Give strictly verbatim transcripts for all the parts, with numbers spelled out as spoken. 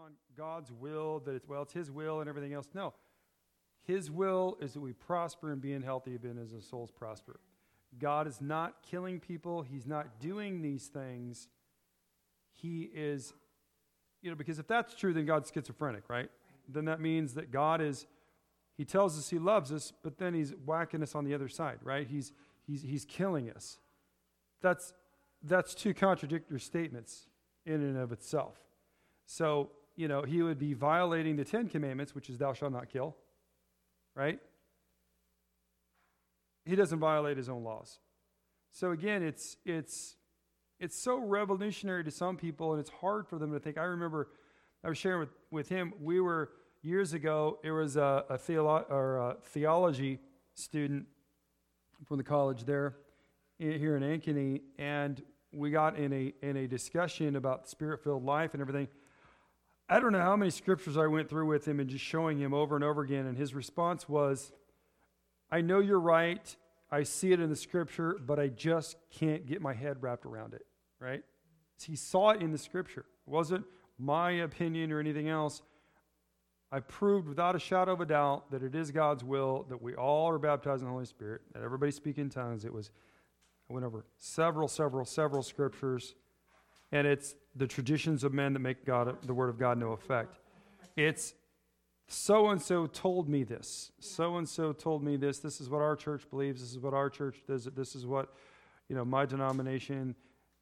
on God's will, that it's, well, it's His will and everything else. No. His will is that we prosper and be in healthy even as our souls prosper. God is not killing people. He's not doing these things. He is, you know, because if that's true, then God's schizophrenic, right? Then that means that God is, He tells us He loves us, but then He's whacking us on the other side, right? He's he's he's killing us. That's that's two contradictory statements in and of itself. So, you know, He would be violating the Ten Commandments, which is thou shalt not kill, right? He doesn't violate His own laws. So again, it's it's it's so revolutionary to some people, and it's hard for them to think. I remember I was sharing with, with him, we were, years ago, there was a, a, theolo- or a theology student from the college there, in, here in Ankeny, and we got in a in a discussion about spirit-filled life and everything. I don't know how many scriptures I went through with him and just showing him over and over again, and his response was, I know you're right, I see it in the scripture, but I just can't get my head wrapped around it, right? He saw it in the scripture. It wasn't my opinion or anything else. I proved without a shadow of a doubt that it is God's will that we all are baptized in the Holy Spirit, that everybody speak in tongues. It was, I went over several, several, several scriptures, and it's the traditions of men that make God, the Word of God, no effect. It's so-and-so told me this. So-and-so told me this. This is what our church believes. This is what our church does. This is what, you know, my denomination.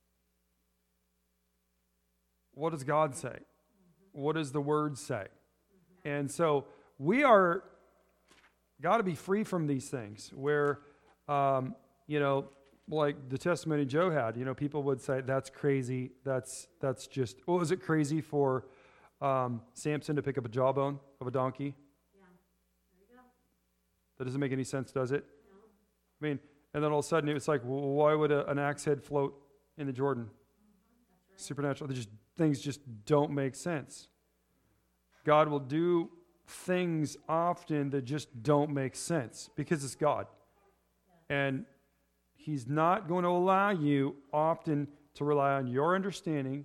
What does God say? What does the Word say? And so we are got to be free from these things where, um, you know, like the testimony Joe had, you know, people would say, that's crazy. That's that's just, what was it crazy for um, Samson to pick up a jawbone of a donkey? Yeah, there you go. That doesn't make any sense, does it? No. I mean, and then all of a sudden it's like, well, why would a, an axe head float in the Jordan? Mm-hmm. That's right. Supernatural. They just, things just don't make sense. God will do things often that just don't make sense because it's God. Yeah. And He's not going to allow you often to rely on your understanding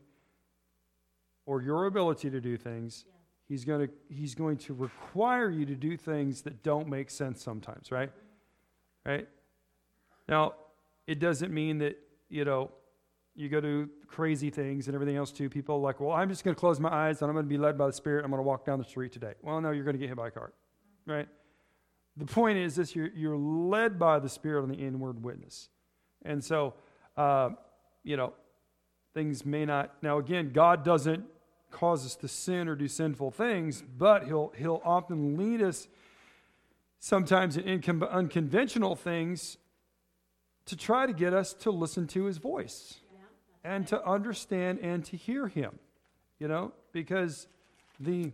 or your ability to do things. Yeah. He's going to He's going to require you to do things that don't make sense sometimes, right? Mm-hmm. Right? Now, it doesn't mean that, you know, you go do crazy things and everything else too. People are like, well, I'm just going to close my eyes and I'm going to be led by the Spirit. I'm going to walk down the street today. Well, no, you're going to get hit by a car, right? The point is this, you're, you're led by the Spirit on the inward witness. And so, uh, you know, things may not, now again, God doesn't cause us to sin or do sinful things, but he'll, he'll often lead us sometimes in incon- unconventional things to try to get us to listen to His voice. And to understand and to hear Him, you know, because the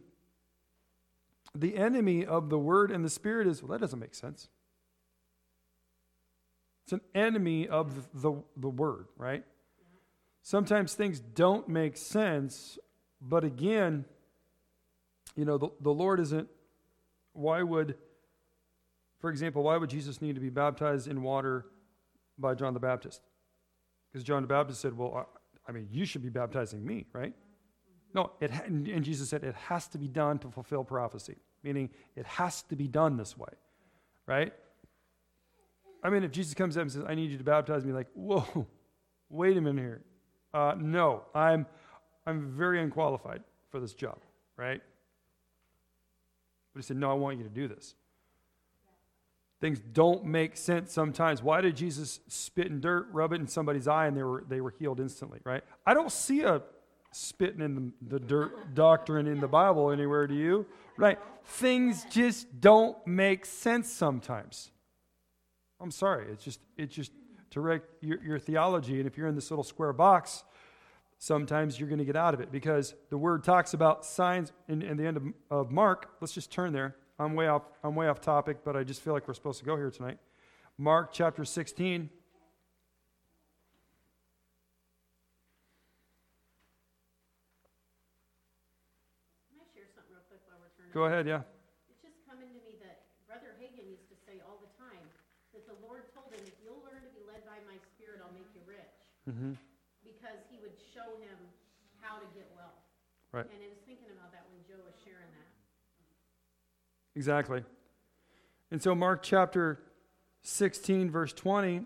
the enemy of the Word and the Spirit is, well, that doesn't make sense. It's an enemy of the, the Word, right? Sometimes things don't make sense, but again, you know, the, the Lord isn't, why would, for example, why would Jesus need to be baptized in water by John the Baptist? Because John the Baptist said, well, I, I mean, you should be baptizing me, right? No, it ha- and Jesus said it has to be done to fulfill prophecy, meaning it has to be done this way, right? I mean, if Jesus comes up and says, I need you to baptize me, like, whoa, wait a minute here. Uh, no, I'm I'm very unqualified for this job, right? But He said, no, I want you to do this. Things don't make sense sometimes. Why did Jesus spit in dirt, rub it in somebody's eye, and they were they were healed instantly, right? I don't see a spitting in the, the dirt doctrine in the Bible anywhere, do you? Right? Things just don't make sense sometimes. I'm sorry. It's just it's just direct your, your theology, and if you're in this little square box, sometimes you're going to get out of it because the Word talks about signs in, in the end of, of Mark. Let's just turn there. I'm way off I'm way off topic, but I just feel like we're supposed to go here tonight. Mark chapter sixteen. Can I share something real quick while we're turning? Go ahead, yeah. It's just coming to me that Brother Hagin used to say all the time that the Lord told him, if you'll learn to be led by my Spirit, I'll make you rich. Mm-hmm. Because He would show him how to get wealth. Right. And I was thinking about that when Joe was sharing that. Exactly. And so Mark chapter sixteen, verse twenty,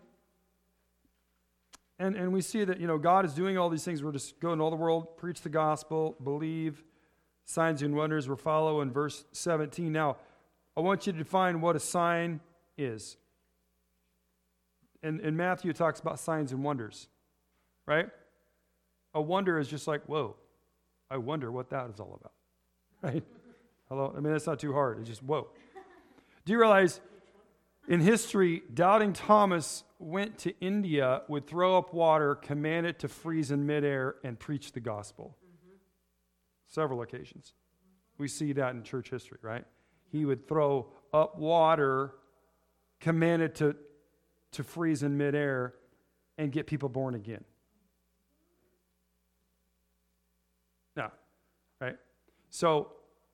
and, and we see that, you know, God is doing all these things. We're just go into all the world, preach the gospel, believe, signs and wonders will follow in verse seventeen. Now, I want you to define what a sign is. And, and Matthew talks about signs and wonders, right? A wonder is just like, whoa, I wonder what that is all about, right? Hello? I mean, that's not too hard. It's just, whoa. Do you realize in history, doubting Thomas went to India, would throw up water, command it to freeze in midair, and preach the gospel? Mm-hmm. Several occasions. We see that in church history, right? He would throw up water, command it to, to freeze in midair, and get people born again. Now, right? So,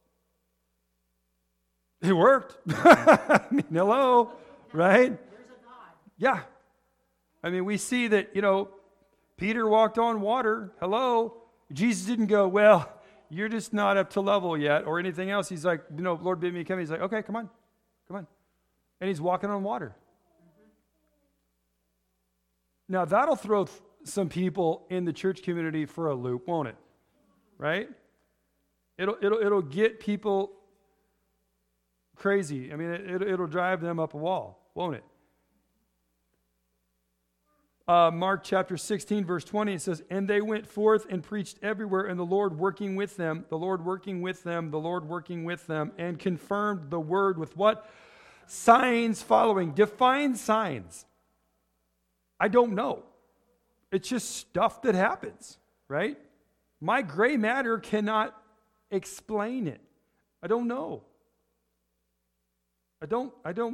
it worked. I mean, hello, right? There's a God. Yeah. I mean, we see that, you know, Peter walked on water. Hello. Jesus didn't go, well, you're just not up to level yet, or anything else. He's like, you know, Lord bid me come. He's like, okay, come on. Come on. And he's walking on water. Mm-hmm. Now, that'll throw th- some people in the church community for a loop, won't it? Right? It'll, it'll, it'll get people crazy. I mean, it, it'll drive them up a wall, won't it? Uh, Mark chapter sixteen, verse twenty, it says, and they went forth and preached everywhere, and the Lord working with them, the Lord working with them, the Lord working with them, and confirmed the word with what? Signs following. Define signs. I don't know. It's just stuff that happens, right? My gray matter cannot explain it. I don't know. I don't, I don't,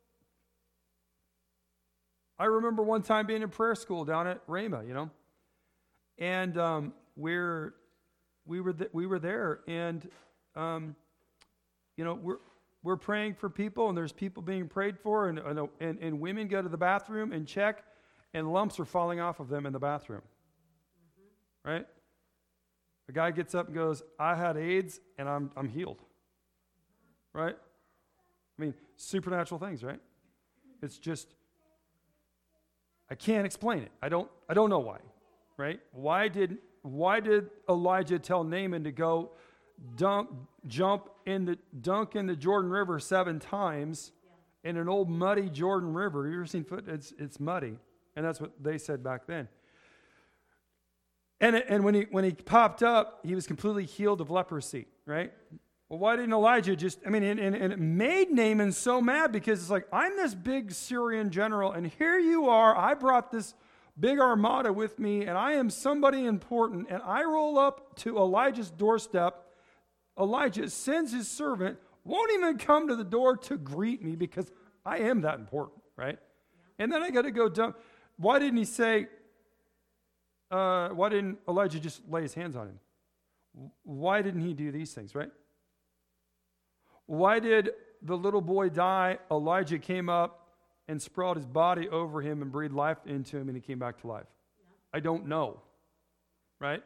I remember one time being in prayer school down at Rhema, you know, and um, we're, we were, th- we were there, and, um, you know, we're, we're praying for people, and there's people being prayed for, and, and, and, and women go to the bathroom and check, and lumps are falling off of them in the bathroom, mm-hmm. right? A guy gets up and goes, I had AIDS, and I'm, I'm healed, right? I mean, supernatural things, right? It's just, I can't explain it. I don't, I don't know why, right? Why did, why did Elijah tell Naaman to go dump, jump in the, dunk in the Jordan River seven times yeah. in an old muddy Jordan River? You ever seen foot? It's, it's muddy. And that's what they said back then. And, and when he, when he popped up, he was completely healed of leprosy, right? Well, why didn't Elijah just, I mean, and, and, and it made Naaman so mad because it's like, I'm this big Syrian general, and here you are, I brought this big armada with me, and I am somebody important, and I roll up to Elijah's doorstep. Elijah sends his servant, won't even come to the door to greet me because I am that important, right? And then I got to go dump. Why didn't he say, uh, why didn't Elijah just lay his hands on him? Why didn't he do these things, right? Why did the little boy die? Elijah came up and sprawled his body over him and breathed life into him, and he came back to life. Yeah. I don't know, right?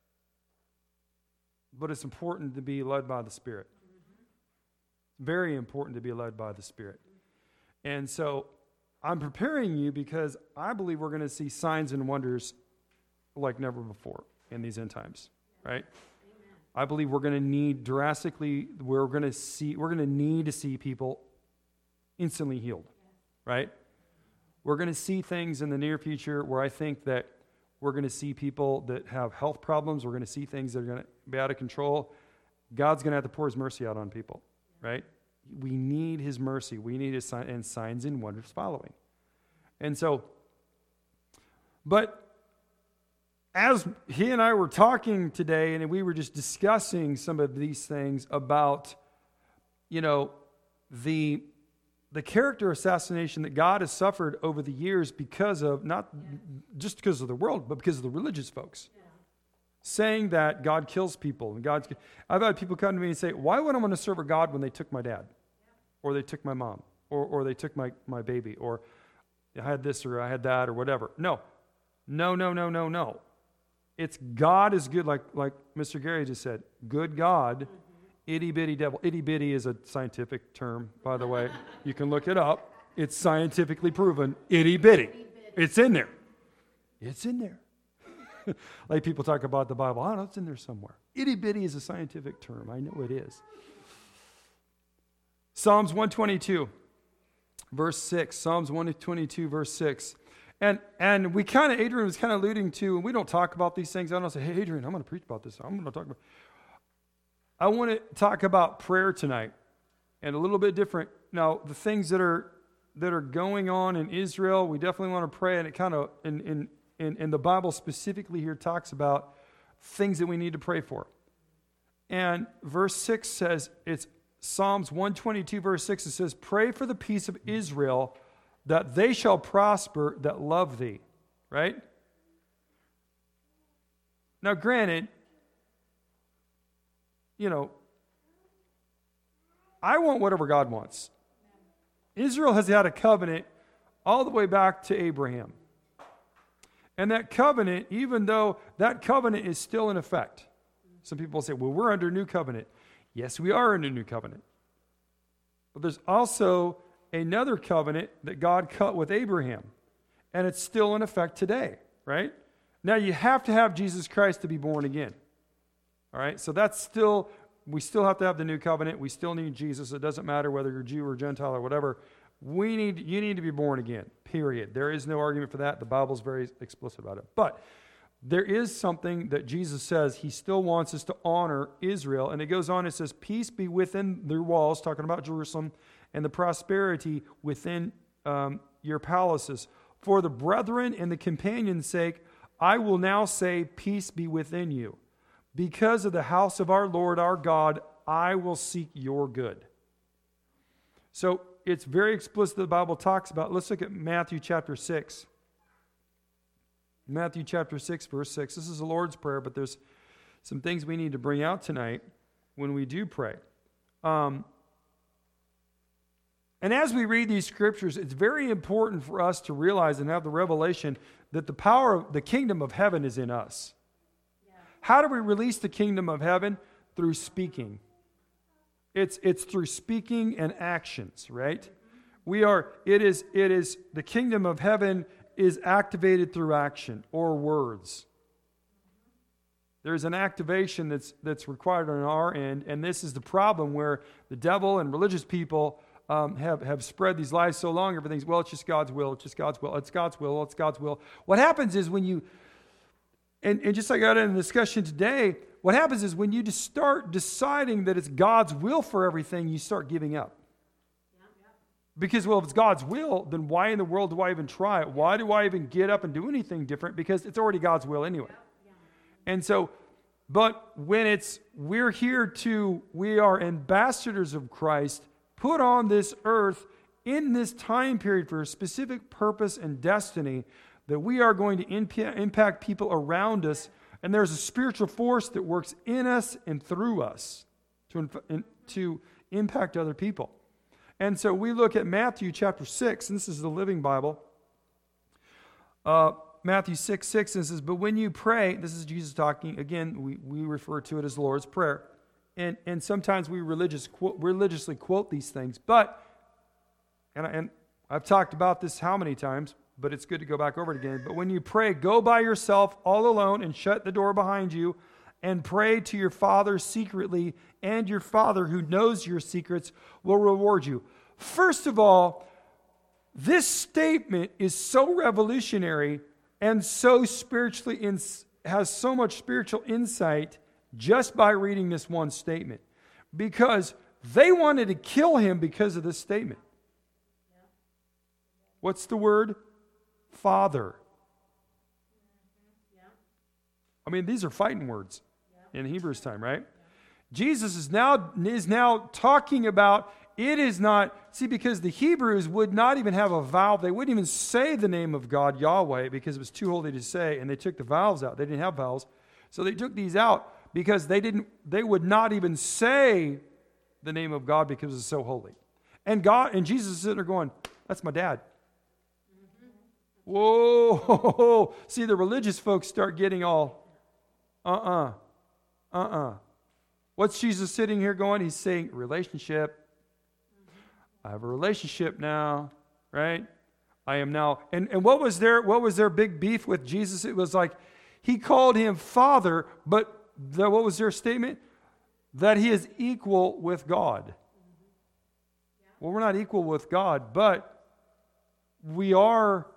But it's important to be led by the Spirit. Mm-hmm. Very important to be led by the Spirit. Mm-hmm. And so I'm preparing you because I believe we're going to see signs and wonders like never before in these end times, right? I believe we're going to need drastically, we're going to see, we're going to need to see people instantly healed, right? We're going to see things in the near future where I think that we're going to see people that have health problems. We're going to see things that are going to be out of control. God's going to have to pour his mercy out on people, right? We need his mercy. We need his sign, and signs and wonders following. And so, but as he and I were talking today, and we were just discussing some of these things about, you know, the the character assassination that God has suffered over the years because of, not yeah. just because of the world, but because of the religious folks. Yeah. Saying that God kills people. And God's, I've had people come to me and say, why would I want to serve a God when they took my dad? Yeah. Or they took my mom? Or, or they took my, my baby? Or I had this or I had that or whatever. No. No, no, no, no, no. It's God is good, like, like Mister Gary just said. Good God, mm-hmm. itty bitty devil. Itty bitty is a scientific term, by the way. You can look it up. It's scientifically proven. Itty bitty. It's in there. It's in there. Like people talk about the Bible. I don't know, it's in there somewhere. Itty bitty is a scientific term. I know it is. Psalms one twenty-two, verse six. Psalms one twenty-two, verse six. And and we kind of, Adrian was kind of alluding to, and we don't talk about these things. I don't say, hey, Adrian, I'm going to preach about this. I'm going to talk about. I want to talk about prayer tonight, and a little bit different. Now, the things that are that are going on in Israel, we definitely want to pray, and it kind of in in in, in the Bible specifically here talks about things that we need to pray for. And verse six says, it's Psalms one twenty-two, verse six. It says, "Pray for the peace of Israel, that they shall prosper that love thee." Right? Now, granted, you know, I want whatever God wants. Israel has had a covenant all the way back to Abraham. And that covenant, even though that covenant is still in effect. Some people say, well, we're under new covenant. Yes, we are under new covenant. But there's also another covenant that God cut with Abraham. And it's still in effect today, right? Now, you have to have Jesus Christ to be born again. All right? So that's still, we still have to have the new covenant. We still need Jesus. It doesn't matter whether you're Jew or Gentile or whatever. We need, you need to be born again, period. There is no argument for that. The Bible's very explicit about it. But there is something that Jesus says he still wants us to honor Israel. And it goes on, it says, "Peace be within their walls," talking about Jerusalem, "and the prosperity within um, your palaces. For the brethren and the companions' sake, I will now say, peace be within you. Because of the house of our Lord our God, I will seek your good." So it's very explicit, the Bible talks about. Let's look at Matthew chapter six. Matthew chapter six, verse six. This is the Lord's Prayer, but there's some things we need to bring out tonight when we do pray. Um, and as we read these scriptures, it's very important for us to realize and have the revelation that the power of the kingdom of heaven is in us. Yeah. How do we release the kingdom of heaven? Through speaking. It's it's through speaking and actions, right? We are, it is, it is, the kingdom of heaven is activated through action or words. There's an activation that's that's required on our end, and this is the problem where the devil and religious people um, have, have spread these lies so long, everything's, well, it's just God's will, it's just God's will, it's God's will, it's God's will. What happens is when you, and, and just like I got in the discussion today, what happens is when you just start deciding that it's God's will for everything, you start giving up. Because, well, if it's God's will, then why in the world do I even try it? Why do I even get up and do anything different? Because it's already God's will anyway. And so, but when it's, we're here to, we are ambassadors of Christ, put on this earth in this time period for a specific purpose and destiny, that we are going to imp- impact people around us. And there's a spiritual force that works in us and through us to, inf- in, to impact other people. And so we look at Matthew chapter six, and this is the Living Bible. Uh, Matthew six, six, and it says, "But when you pray," this is Jesus talking, again, we, we refer to it as the Lord's Prayer. And and sometimes we religious quote, religiously quote these things, but, and, I, and I've talked about this how many times, but it's good to go back over it again. "But when you pray, go by yourself all alone and shut the door behind you and pray to your Father secretly, and your Father who knows your secrets will reward you." First of all, this statement is so revolutionary and so spiritually ins- has so much spiritual insight just by reading this one statement. Because they wanted to kill him because of this statement. What's the word? Father. I mean, these are fighting words in Hebrews time, right? Jesus is now is now talking about, it is not, see, because the Hebrews would not even have a vowel. They wouldn't even say the name of God, Yahweh, because it was too holy to say, and they took the vowels out. They didn't have vowels. So they took these out because they didn't. They would not even say the name of God because it's so holy. And God and Jesus is sitting there going, "That's my dad." Mm-hmm. Whoa. See, the religious folks start getting all, Uh-uh. Uh-uh. What's Jesus sitting here going? He's saying, relationship. I have a relationship now, right? I am now. And, and what was their what was their big beef with Jesus? It was like he called him Father, but the, what was their statement? That he is equal with God. Well, we're not equal with God, but we are,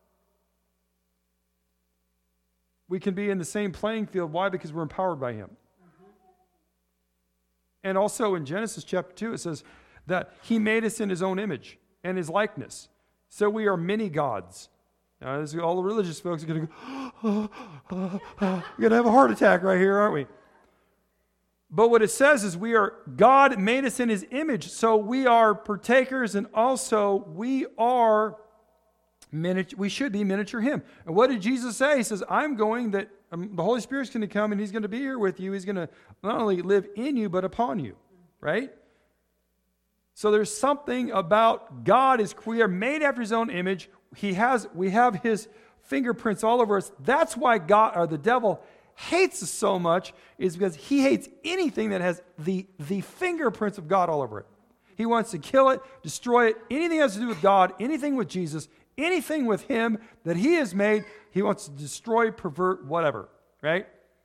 we can be in the same playing field. Why? Because we're empowered by him. Mm-hmm. And also in Genesis chapter two, it says that he made us in his own image and his likeness. So we are many gods. Now, this, all the religious folks are going to go, oh, oh, oh. We're going to have a heart attack right here, aren't we? But what it says is we are, God made us in his image, so we are partakers, and also we are, miniature, we should be miniature him. And what did Jesus say? He says, I'm going that um, the Holy Spirit's going to come and he's going to be here with you. He's going to not only live in you, but upon you, right? So there's something about God is, we are made after his own image. He has, we have his fingerprints all over us. That's why God, or the devil, hates us so much, is because he hates anything that has the, the fingerprints of God all over it. He wants to kill it, destroy it, anything that has to do with God, anything with Jesus, anything with him that he has made, he wants to destroy, pervert, whatever, right?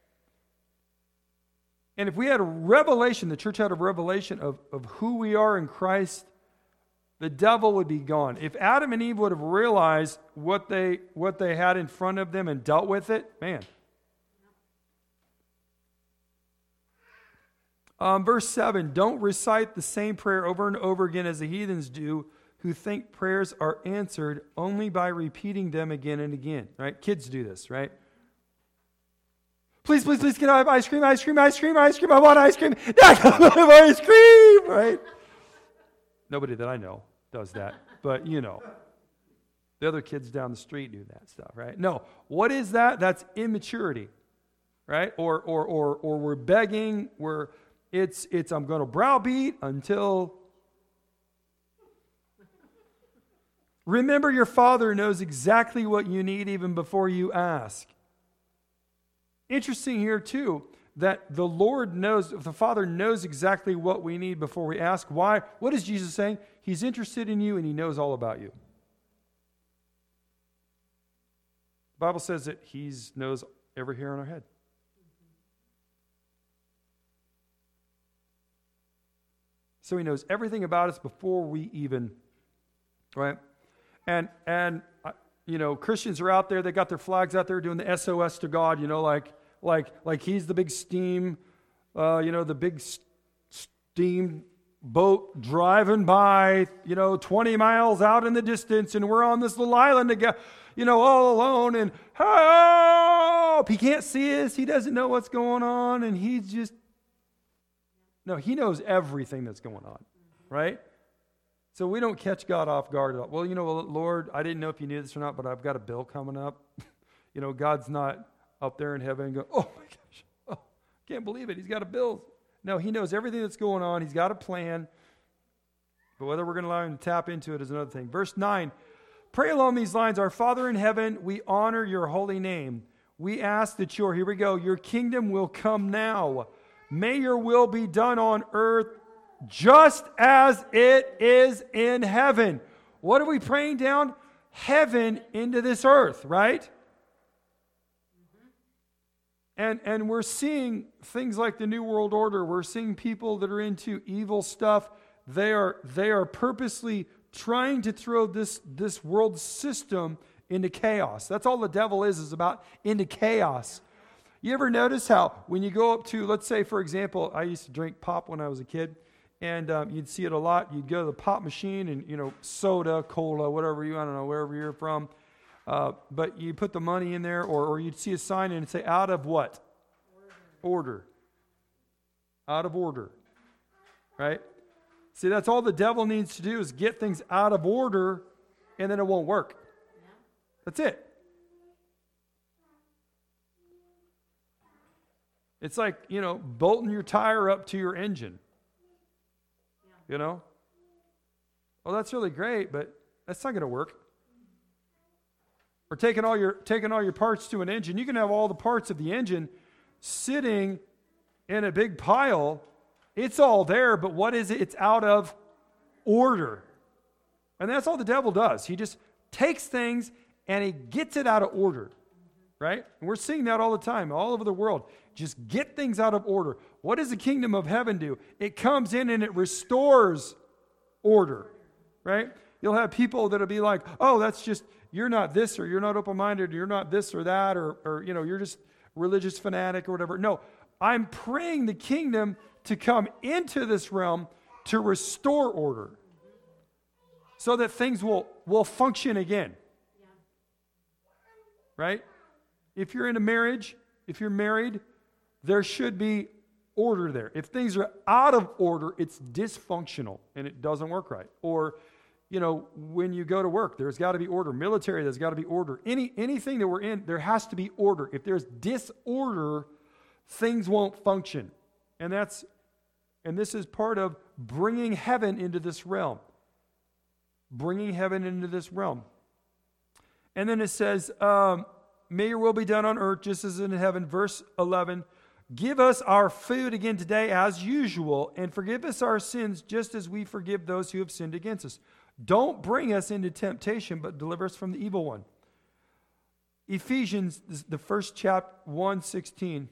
And if we had a revelation, the church had a revelation of, of who we are in Christ, the devil would be gone. If Adam and Eve would have realized what they, what they had in front of them and dealt with it, man. Um, verse seven, don't recite the same prayer over and over again as the heathens do, who think prayers are answered only by repeating them again and again. Right? Kids do this, right? Please, please, please, can I have ice cream, ice cream, ice cream, ice cream? I want ice cream. I have ice cream, right? Nobody that I know does that, but you know. The other kids down the street do that stuff, right? No, what is that? That's immaturity, right? Or or or or we're begging, we're It's, it's I'm going to browbeat until... Remember, your Father knows exactly what you need even before you ask. Interesting here, too, that the Lord knows, the Father knows exactly what we need before we ask. Why? What is Jesus saying? He's interested in you and he knows all about you. The Bible says that he knows every hair on our head. So he knows everything about us before we even, right? And, and uh, you know, Christians are out there, they got their flags out there doing the S O S to God, you know, like, like, like he's the big steam, uh, you know, the big st- steam boat driving by, you know, twenty miles out in the distance, and we're on this little island together, you know, all alone, and help! He can't see us, he doesn't know what's going on, and he's just, no, he knows everything that's going on, right? So we don't catch God off guard. Well, you know, Lord, I didn't know if you knew this or not, but I've got a bill coming up. You know, God's not up there in heaven and go, oh my gosh, oh, can't believe it. He's got a bill. No, he knows everything that's going on. He's got a plan. But whether we're going to allow him to tap into it is another thing. Verse nine, pray along these lines. Our Father in heaven, we honor your holy name. We ask that your, here we go, your kingdom will come now. May your will be done on earth just as it is in heaven. What are we praying down? Heaven into this earth, right? Mm-hmm. And, and we're seeing things like the New World Order. We're seeing people that are into evil stuff. They are, they are purposely trying to throw this, this world system into chaos. That's all the devil is, is about into chaos. You ever notice how when you go up to, let's say, for example, I used to drink pop when I was a kid, and um, you'd see it a lot. You'd go to the pop machine and, you know, soda, cola, whatever you, I don't know, wherever you're from. Uh, but you put the money in there, or, or you'd see a sign and it'd say, out of what? Order. Order. Out of order. Right? See, that's all the devil needs to do is get things out of order, and then it won't work. That's it. It's like, you know, bolting your tire up to your engine. You know? Well, that's really great, but that's not going to work. Or taking all your taking all your parts to an engine. You can have all the parts of the engine sitting in a big pile. It's all there, but what is it? It's out of order. And that's all the devil does. He just takes things and he gets it out of order, right? And we're seeing that all the time, all over the world. Just get things out of order. What does the kingdom of heaven do? It comes in and it restores order, right? You'll have people that'll be like, oh, that's just, you're not this, or you're not open-minded, or you're not this or that, or, or you know, you're just religious fanatic or whatever. No, I'm praying the kingdom to come into this realm to restore order so that things will, will function again. Yeah. Right? If you're in a marriage, if you're married, there should be order there. If things are out of order, it's dysfunctional and it doesn't work right. Or, you know, when you go to work, there's got to be order. Military, there's got to be order. Any anything that we're in, there has to be order. If there's disorder, things won't function. And that's and this is part of bringing heaven into this realm. Bringing heaven into this realm. And then it says, um, may your will be done on earth just as in heaven. Verse eleven, give us our food again today as usual, and forgive us our sins just as we forgive those who have sinned against us. Don't bring us into temptation, but deliver us from the evil one. Ephesians, the first chapter, one sixteen.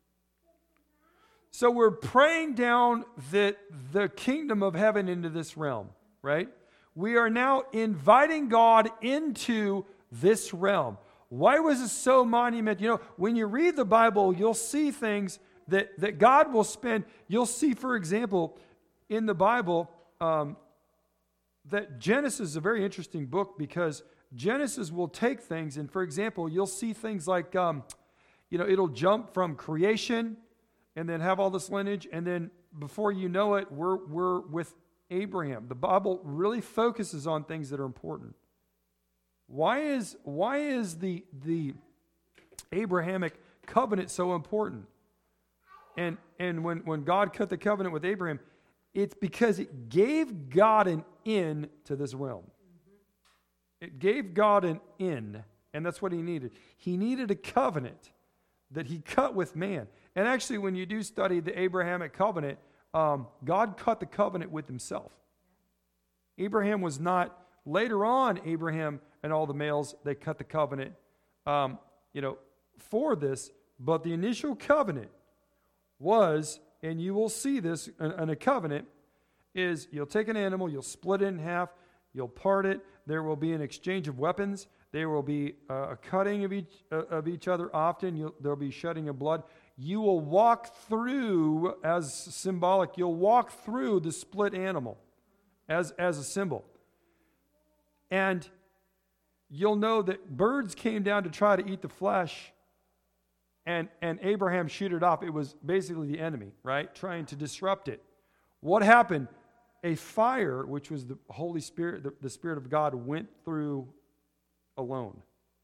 So we're praying down the, the kingdom of heaven into this realm, right? We are now inviting God into this realm. Why was it so monumental? You know, when you read the Bible, you'll see things that, that God will spend. You'll see, for example, in the Bible, um, that Genesis is a very interesting book because Genesis will take things, and for example, you'll see things like, um, you know, it'll jump from creation and then have all this lineage, and then before you know it, we're we're with Abraham. The Bible really focuses on things that are important. Why is why is the the Abrahamic covenant so important? And and when, when God cut the covenant with Abraham, it's because it gave God an in to this realm. It gave God an in, and that's what he needed. He needed a covenant that he cut with man. And actually, when you do study the Abrahamic covenant, um, God cut the covenant with himself. Abraham was not, later on, Abraham and all the males, they cut the covenant, um, you know, for this. But the initial covenant was, and you will see this in, in a covenant, is you'll take an animal, you'll split it in half, you'll part it, there will be an exchange of weapons, there will be uh, a cutting of each uh, of each other often, you'll, there'll be shedding of blood. You will walk through, as symbolic, you'll walk through the split animal as, as a symbol. And you'll know that birds came down to try to eat the flesh, and, and Abraham shoot it off. It was basically the enemy, right? Trying to disrupt it. What happened? A fire, which was the Holy Spirit, the, the Spirit of God, went through alone.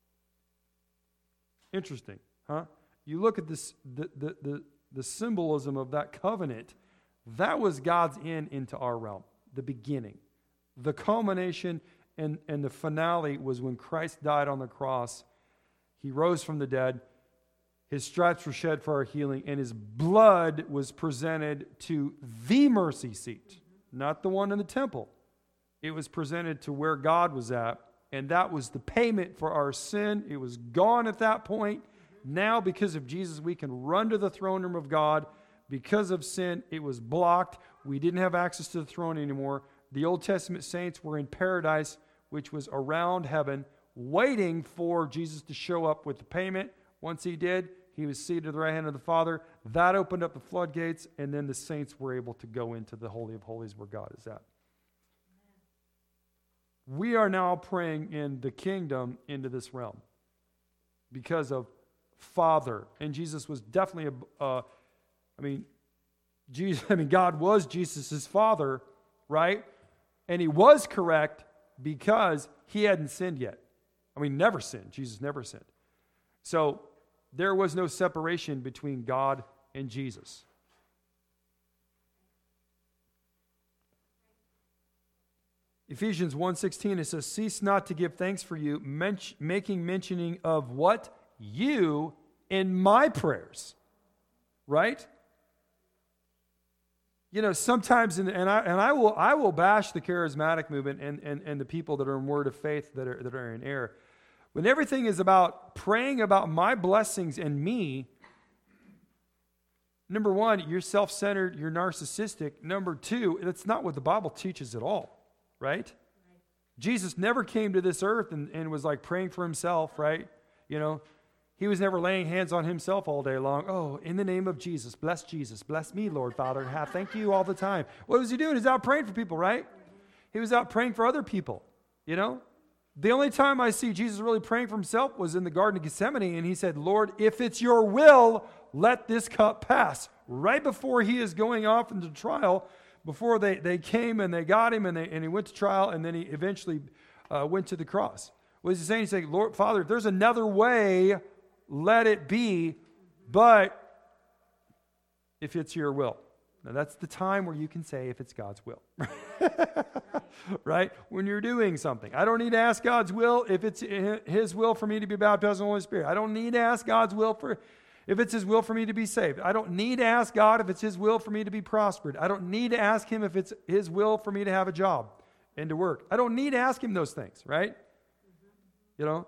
Interesting, huh? You look at this, the, the, the, the symbolism of that covenant, that was God's in into our realm, the beginning. The culmination and, and the finale was when Christ died on the cross. He rose from the dead. His stripes were shed for our healing, and his blood was presented to the mercy seat, not the one in the temple. It was presented to where God was at, and that was the payment for our sin. It was gone at that point. Now, because of Jesus, we can run to the throne room of God. Because of sin, it was blocked. We didn't have access to the throne anymore. The Old Testament saints were in paradise, which was around heaven, waiting for Jesus to show up with the payment. Once he did, he was seated at the right hand of the Father. That opened up the floodgates, and then the saints were able to go into the Holy of Holies where God is at. We are now praying in the kingdom into this realm because of Father. And Jesus was definitely a, uh, I mean, Jesus, I mean, God was Jesus' Father, right? And he was correct because he hadn't sinned yet. I mean, never sinned. Jesus never sinned. So there was no separation between God and Jesus. Ephesians one sixteen, it says, cease not to give thanks for you, men- making mentioning of what? You in my prayers. right? You know, sometimes, in, and I and I will I will bash the charismatic movement and, and, and the people that are in word of faith that are that are in error. When everything is about praying about my blessings and me, number one, you're self-centered, you're narcissistic. Number two, that's not what the Bible teaches at all, right? Right. Jesus never came to this earth and, and was like praying for himself, right? You know, he was never laying hands on himself all day long. Oh, in the name of Jesus, bless Jesus, bless me, Lord Father. Have thank you all the time. What was he doing? He was out praying for people, right? He was out praying for other people, you know? The only time I see Jesus really praying for himself was in the Garden of Gethsemane, and he said, Lord, if it's your will, let this cup pass. Right before he is going off into trial, before they, they came and they got him and, they, and he went to trial, and then he eventually uh, went to the cross. What is he saying? He's saying, Lord, Father, if there's another way, let it be, but if it's your will. Now, that's the time where you can say if it's God's will. Right? When you're doing something. I don't need to ask God's will if it's his will for me to be baptized in the Holy Spirit. I don't need to ask God's will for if it's his will for me to be saved. I don't need to ask God if it's his will for me to be prospered. I don't need to ask him if it's his will for me to have a job and to work. I don't need to ask him those things, right? You know?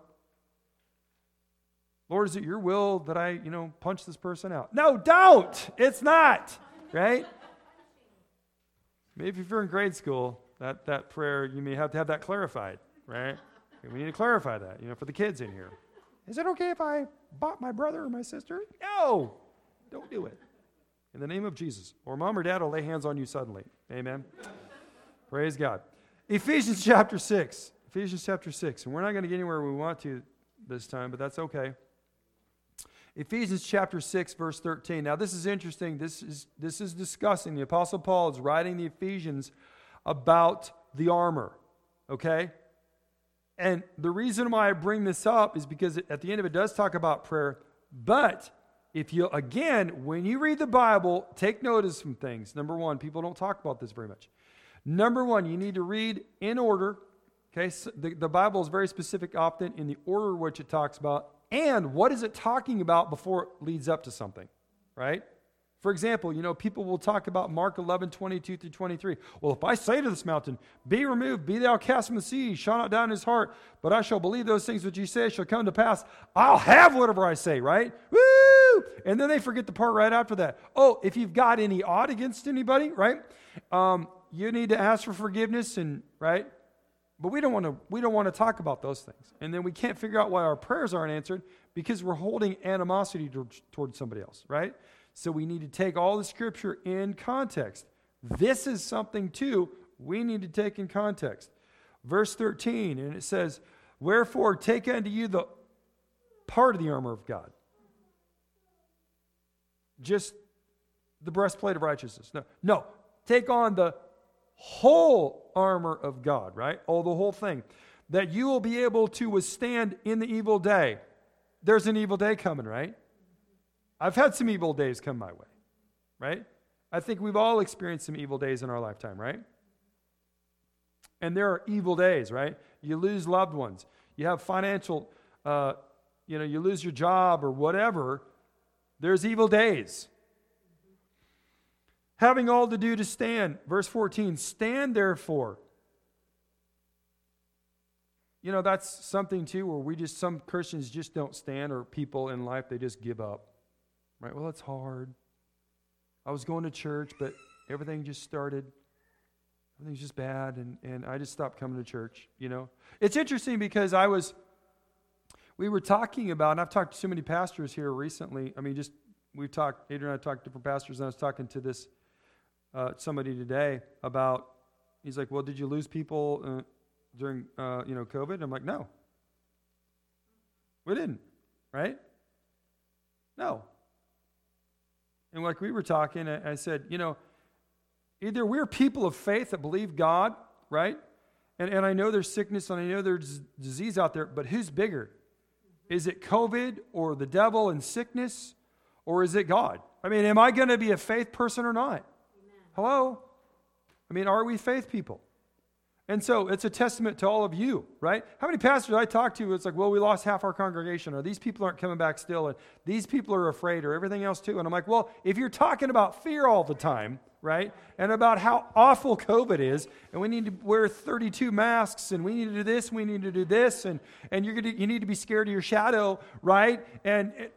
Lord, is it your will that I, you know, punch this person out? No, don't! It's not! Right? Maybe if you're in grade school, that, that prayer, you may have to have that clarified, right? We need to clarify that, you know, for the kids in here. Is it okay if I bought my brother or my sister? No! Don't do it. In the name of Jesus. Or mom or dad will lay hands on you suddenly. Amen? Praise God. Ephesians chapter six. Ephesians chapter six. And we're not going to get anywhere we want to this time, but that's okay. Ephesians chapter six, verse thirteen. Now, this is interesting. This is this is discussing. The Apostle Paul is writing the Ephesians about the armor, okay? And the reason why I bring this up is because at the end of it does talk about prayer. But if you, again, when you read the Bible, take notice from things. Number one, people don't talk about this very much. Number one, you need to read in order. Okay, so the, the Bible is very specific often in the order which it talks about. And what is it talking about before it leads up to something, right? For example, you know, people will talk about Mark eleven, twenty-two through twenty-three. Well, if I say to this mountain, be removed, be thou cast from the sea, shall not doubt in his heart, but I shall believe those things which you say shall come to pass, I'll have whatever I say, right? Woo! And then they forget the part right after that. Oh, if you've got any ought against anybody, right? Um, you need to ask for forgiveness, and right? But we don't want to we don't want to talk about those things. And then we can't figure out why our prayers aren't answered because we're holding animosity towards, towards somebody else, right? So we need to take all the scripture in context. This is something, too, we need to take in context. Verse thirteen, and it says, wherefore take unto you the part of the armor of God. Just the breastplate of righteousness. No, no. Take on the whole armor of God, right? Oh, the whole thing. That you will be able to withstand in the evil day. There's an evil day coming, right? I've had some evil days come my way, right? I think we've all experienced some evil days in our lifetime, right? And there are evil days, right? You lose loved ones. You have financial, uh, you know, you lose your job or whatever. There's evil days. Having all to do to stand. Verse fourteen, stand therefore. You know, that's something too where we just, some Christians just don't stand, or people in life, they just give up. Right? Well, it's hard. I was going to church, but everything just started. Everything's just bad, and, and I just stopped coming to church, you know. It's interesting because I was, we were talking about, and I've talked to so many pastors here recently. I mean, just, we've talked, Adrian and I talked to different pastors, and I was talking to this, uh, somebody today about, he's like, well, did you lose people uh, during, uh, you know, COVID? I'm like, no. We didn't, right? No. And like we were talking, I, I said, you know, either we're people of faith that believe God, right? And, and I know there's sickness and I know there's disease out there, but who's bigger? Is it COVID or the devil and sickness, or is it God? I mean, am I going to be a faith person or not? Amen. Hello? I mean, are we faith people? And so it's a testament to all of you, right? How many pastors I talk to, it's like, well, we lost half our congregation, or these people aren't coming back still, and these people are afraid, or everything else too. And I'm like, well, if you're talking about fear all the time, right, and about how awful COVID is, and we need to wear thirty-two masks, and we need to do this, we need to do this, and, and you're gonna, you need to be scared of your shadow, right? And it,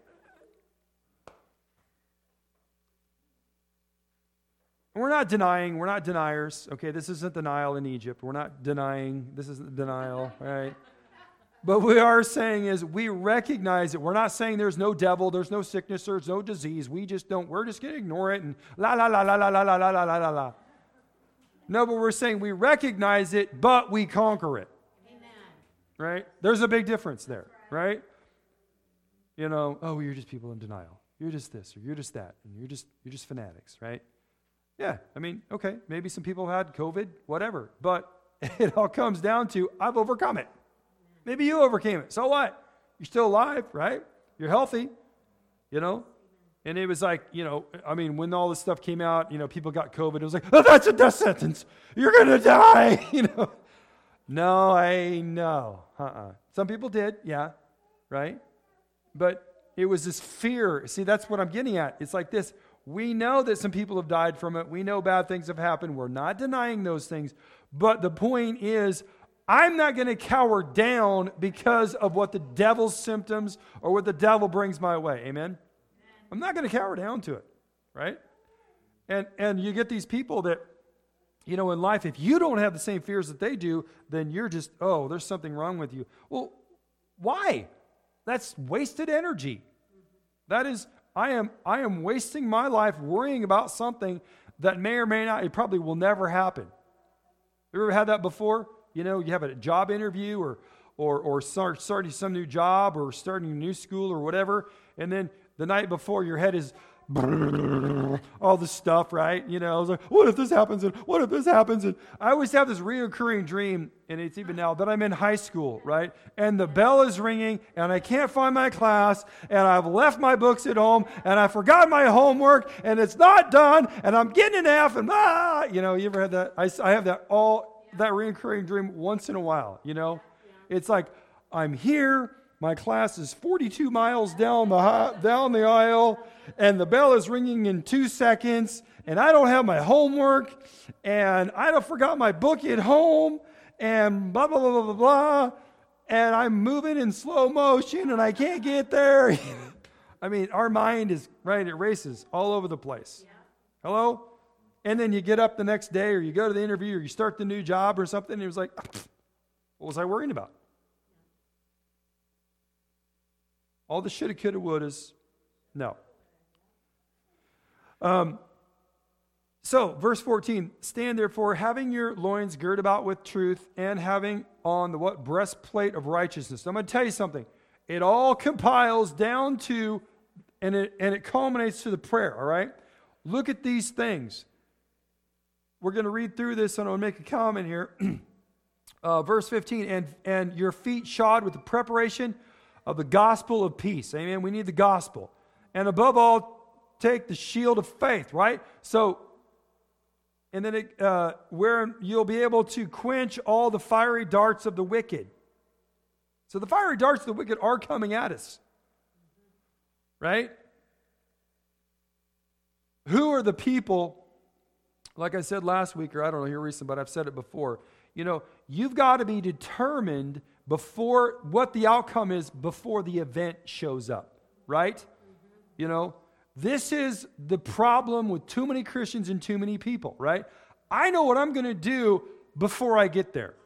we're not denying, we're not deniers. Okay, this isn't denial in Egypt. We're not denying, this isn't denial, right? But we are saying is we recognize it. We're not saying there's no devil, there's no sickness, there's no disease. We just don't, we're just going to ignore it and la, la, la, la, la, la, la, la, la, la, la. No, but we're saying we recognize it, but we conquer it. Amen. Right? There's a big difference there, right? You know, oh, you're just people in denial. You're just this or you're just that. And you're just, you're just fanatics, right? Yeah, I mean, okay, maybe some people had COVID, whatever. But it all comes down to, I've overcome it. Maybe you overcame it. So what? You're still alive, right? You're healthy, you know? And it was like, you know, I mean, when all this stuff came out, you know, people got COVID. It was like, oh, that's a death sentence. You're going to die, you know? No, I know. Uh-uh. Some people did, yeah, right? But it was this fear. See, that's what I'm getting at. It's like this. We know that some people have died from it. We know bad things have happened. We're not denying those things. But the point is, I'm not going to cower down because of what the devil's symptoms or what the devil brings my way. Amen? Amen. I'm not going to cower down to it, right? And and you get these people that, you know, in life, if you don't have the same fears that they do, then you're just, oh, there's something wrong with you. Well, why? That's wasted energy. That is, I am I am wasting my life worrying about something that may or may not, it probably will never happen. You ever had that before? You know, you have a job interview or or or start, starting some new job or starting a new school or whatever, and then the night before your head is all this stuff, right? You know, I was like, what if this happens? And what if this happens? And I always have this reoccurring dream, and it's even now that I'm in high school, right? And the bell is ringing, and I can't find my class, and I've left my books at home, and I forgot my homework, and it's not done, and I'm getting an F, and ah, you know, you ever had that? I, I have that all, that reoccurring dream once in a while, you know? It's like, I'm here, my class is forty-two miles down the down the aisle, and the bell is ringing in two seconds, and I don't have my homework, and I don't forgot my book at home, and blah, blah, blah, blah, blah, blah, and I'm moving in slow motion, and I can't get there. I mean, our mind is, right, it races all over the place. Yeah. Hello? And then you get up the next day, or you go to the interview, or you start the new job or something, and it was like, what was I worrying about? All the shoulda, coulda, wouldas, no. Um, so, verse fourteen, stand therefore, having your loins girt about with truth, and having on the what? Breastplate of righteousness. I'm going to tell you something. It all compiles down to, and it, and it culminates to the prayer, all right? Look at these things. We're going to read through this, and I'm going to make a comment here. uh, verse fifteen, and, and your feet shod with the preparation of the gospel of peace. Amen. We need the gospel. And above all, take the shield of faith, right? So, and then it, uh, where you'll be able to quench all the fiery darts of the wicked. So the fiery darts of the wicked are coming at us, right? Who are the people, like I said last week, or I don't know here recently, but I've said it before. You know, you've got to be determined before what the outcome is before the event shows up, right? Mm-hmm. You know, this is the problem with too many Christians and too many people, right? I know what I'm going to do before I get there.